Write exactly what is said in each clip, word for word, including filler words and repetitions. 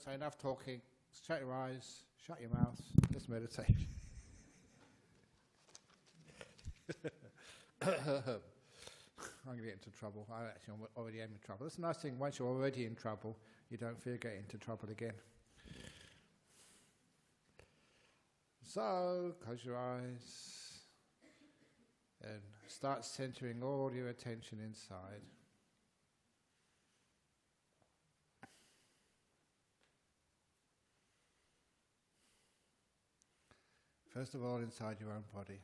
So enough talking. Shut your eyes, shut your mouth, let's meditate. I'm going to get into trouble. I actually already am in trouble. That's the nice thing, once you're already in trouble, you don't fear getting into trouble again. So, close your eyes and start centering all your attention inside. First of all, inside your own body.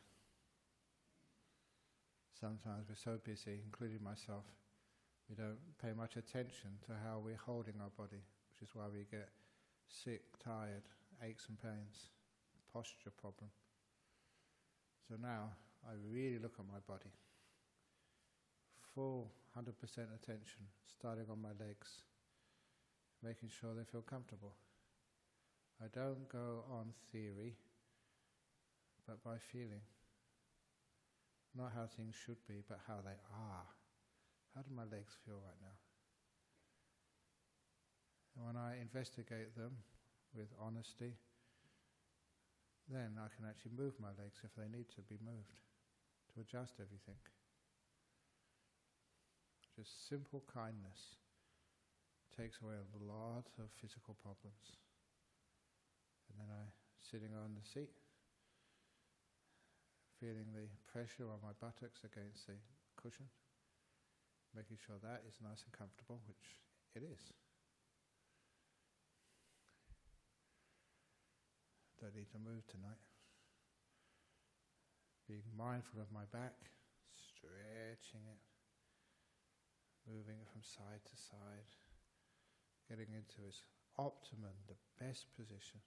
Sometimes we're so busy, including myself, we don't pay much attention to how we're holding our body, which is why we get sick, tired, aches and pains, posture problem. So now, I really look at my body. Full one hundred percent attention, starting on my legs, making sure they feel comfortable. I don't go on theory, but by feeling. Not how things should be, but how they are. How do my legs feel right now? And when I investigate them with honesty, then I can actually move my legs if they need to be moved, to adjust everything. Just simple kindness takes away a lot of physical problems. And then I, sitting on the seat, feeling the pressure on my buttocks against the cushion, making sure that is nice and comfortable, which it is. Don't need to move tonight. Being mindful of my back, stretching it, moving it from side to side, getting into its optimum, the best position.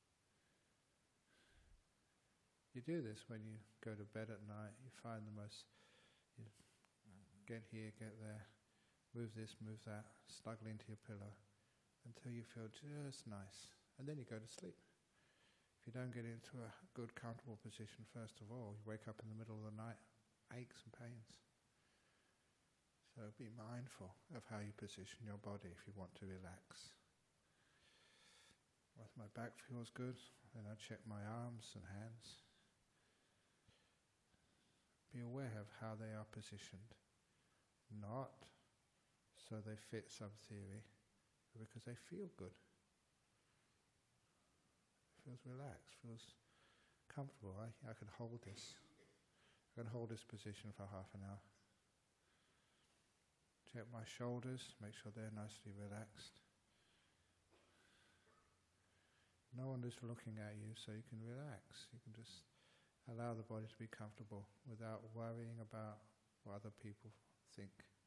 You do this when you go to bed at night, you find the most, you get here, get there, move this, move that, snuggle into your pillow, until you feel just nice, and then you go to sleep. If you don't get into a good, comfortable position first of all, you wake up in the middle of the night, aches and pains. So be mindful of how you position your body if you want to relax. Once my back feels good, then I check my arms and hands. Be aware of how they are positioned, not so they fit some theory, but because they feel good. Feels relaxed, feels comfortable. I, I can hold this. I can hold this position for half an hour. Check my shoulders, make sure they're nicely relaxed. No one is looking at you, so you can relax. You can just allow the body to be comfortable without worrying about what other people think.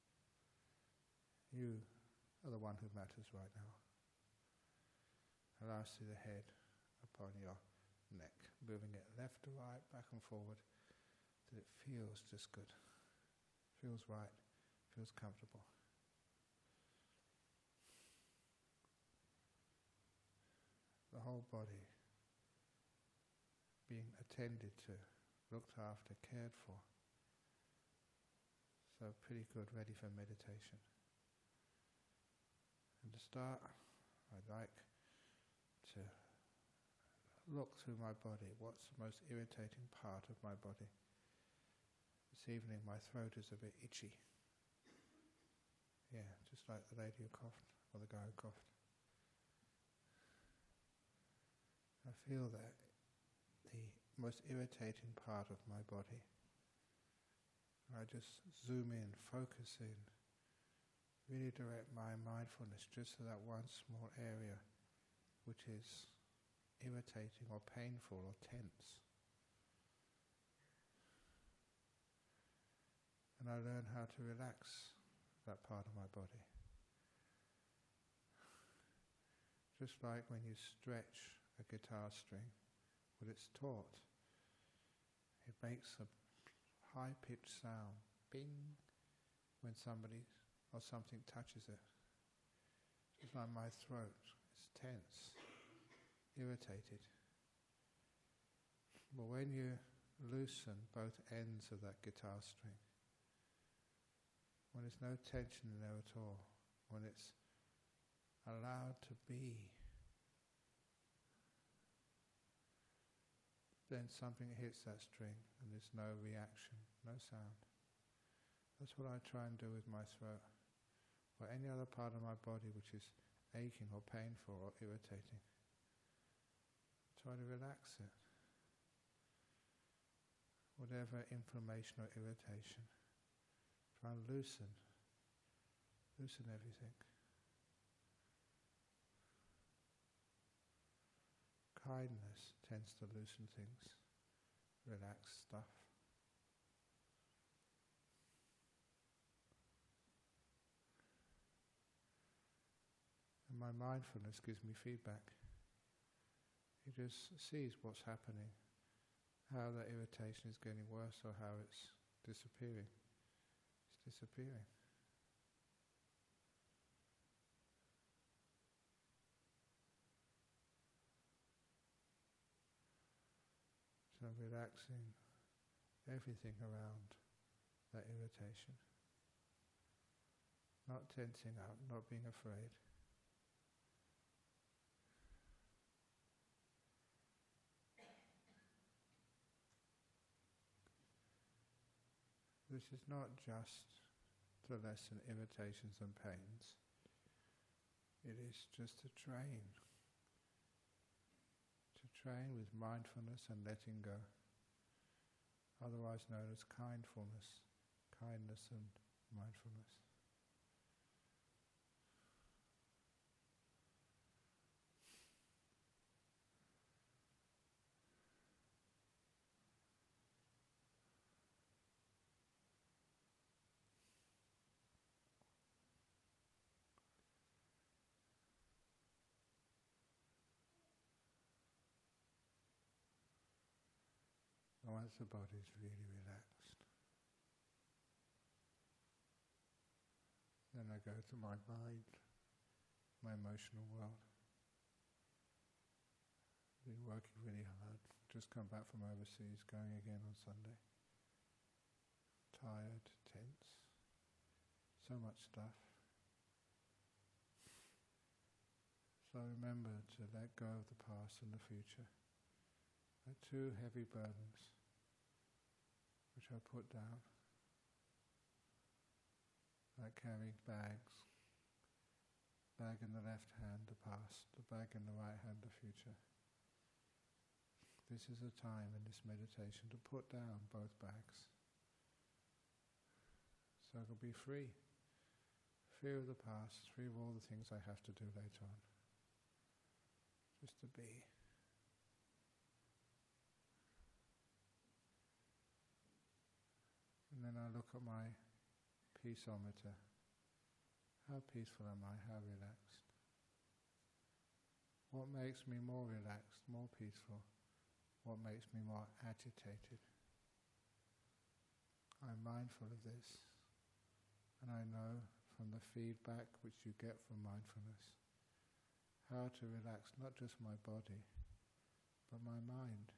You are the one who matters right now. Allow us to the head upon your neck, moving it left to right, back and forward, till it feels just good. Feels right, feels comfortable. The whole body being attended to, looked after, cared for. So pretty good, ready for meditation. And to start, I'd like to look through my body. What's the most irritating part of my body? This evening my throat is a bit itchy. Yeah, just like the lady who coughed, or the guy who coughed. I feel that the most irritating part of my body. I just zoom in, focus in, really direct my mindfulness just to that one small area which is irritating or painful or tense. And I learn how to relax that part of my body. Just like when you stretch a guitar string, when it's taut, it makes a high-pitched sound, bing, when somebody or something touches it. Just like my throat, it's tense, irritated. But when you loosen both ends of that guitar string, when there's no tension in there at all, when it's allowed to be then something hits that string and there's no reaction, no sound. That's what I try and do with my throat, or any other part of my body which is aching or painful or irritating. Try to relax it. Whatever inflammation or irritation, try and loosen, loosen everything. Kindness tends to loosen things, relax stuff. And my mindfulness gives me feedback. It just sees what's happening, how the irritation is getting worse or how it's disappearing. It's disappearing. So relaxing everything around that irritation. Not tensing up, not being afraid. This is not just to lessen irritations and pains. It is just to train. To train with mindfulness and letting go. Otherwise known as kindfulness, kindness and mindfulness. Once the body is really relaxed, then I go to my mind, my emotional world. Been working really hard, just come back from overseas, going again on Sunday. Tired, tense, so much stuff. So remember to let go of the past and the future. They're two heavy burdens which I put down, like carrying bags, bag in the left hand, the past, the bag in the right hand, the future. This is a time in this meditation to put down both bags, so I can be free, free of the past, free of all the things I have to do later on, just to be. And then I look at my peaceometer. How peaceful am I? How relaxed? What makes me more relaxed, more peaceful? What makes me more agitated? I'm mindful of this, and I know from the feedback which you get from mindfulness how to relax not just my body, but my mind.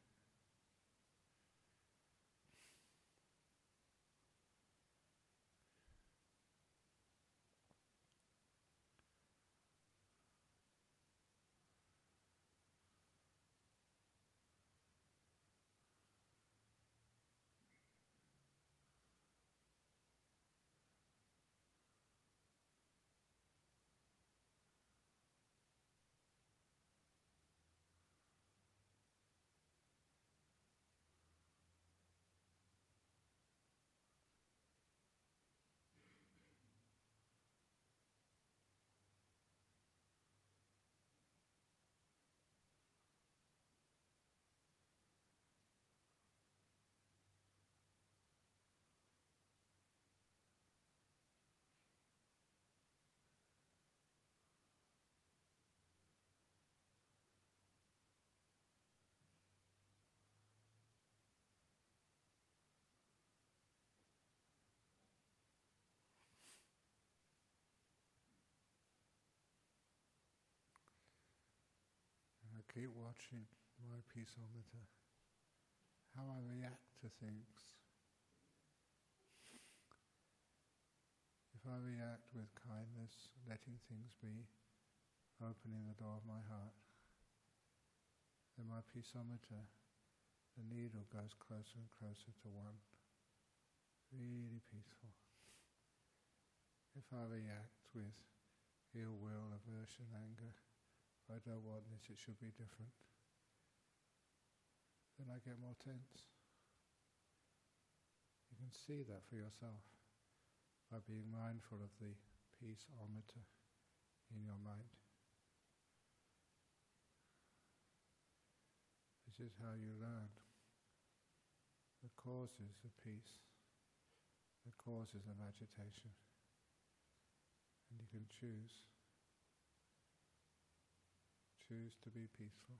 I keep watching my peaceometer, how I react to things. If I react with kindness, letting things be, opening the door of my heart, then my peaceometer the needle goes closer and closer to one. Really peaceful. If I react with ill will, aversion, anger, I don't want this, it should be different, then I get more tense. You can see that for yourself by being mindful of the peace-ometer in your mind. This is how you learn the causes of peace, the causes of agitation, and you can choose, choose to be peaceful.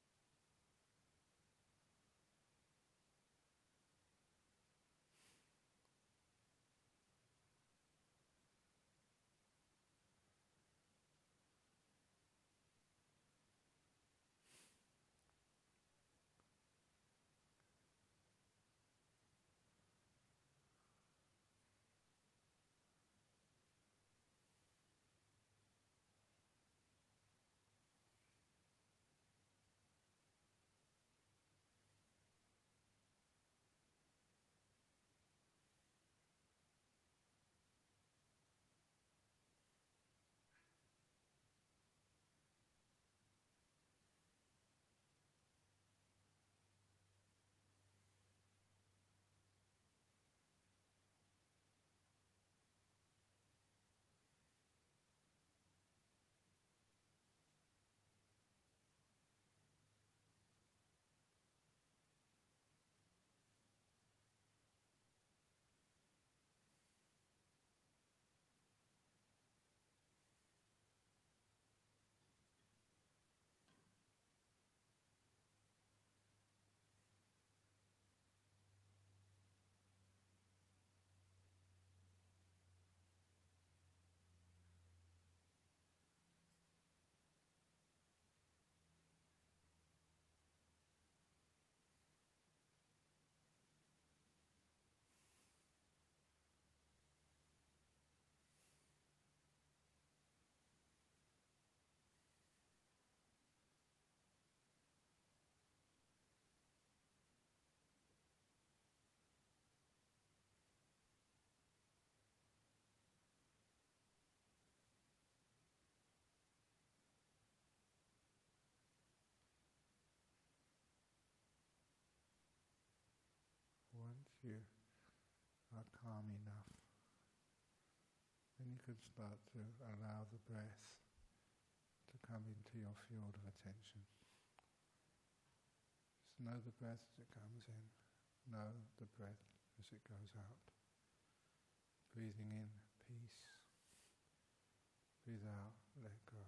Once you are calm enough, then you can start to allow the breath to come into your field of attention. Just know the breath as it comes in, know the breath as it goes out. Breathing in, peace. Breathe out, let go.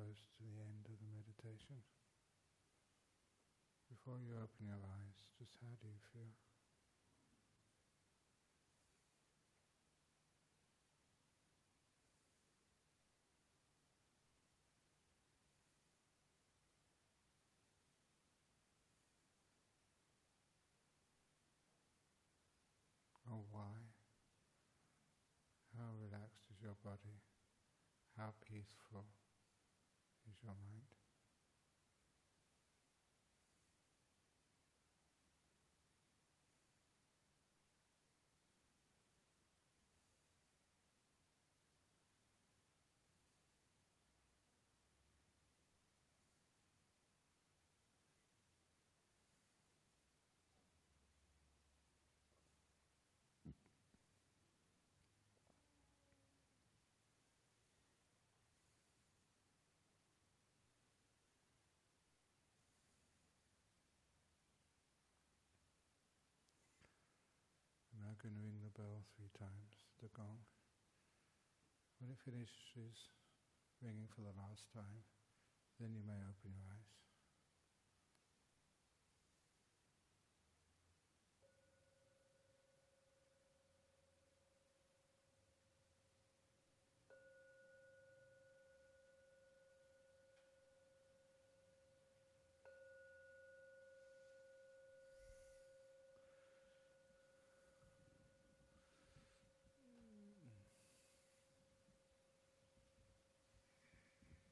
close to the end of the meditation. Before you open your eyes, just how do you feel? Or why? How relaxed is your body? How peaceful is your mind? I'm now going to ring the bell three times, the gong. When it finishes ringing for the last time, then you may